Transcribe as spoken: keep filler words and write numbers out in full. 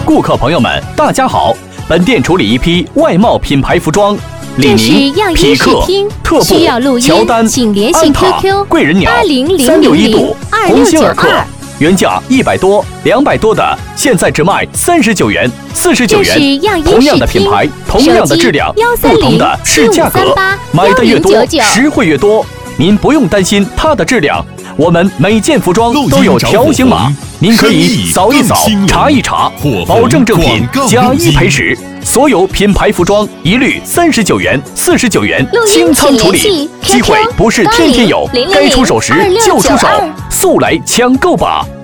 顾客朋友们，大家好！本店处理一批外贸品牌服装，李宁、匹克、特步、乔丹、安踏、贵人鸟、三六一度、鸿星尔克，原价一百多、两百多的，现在只卖三十九元、四十九元。同样的品牌，同样的质量，不同的是价格。买的越多，实惠越多。您不用担心它的质量，我们每件服装都有条形码，您可以扫一扫、查一查，保证正品，假一赔十。所有品牌服装一律三十九元、四十九元清仓处理，机会不是天天有，该出手时就出手，速来抢购吧！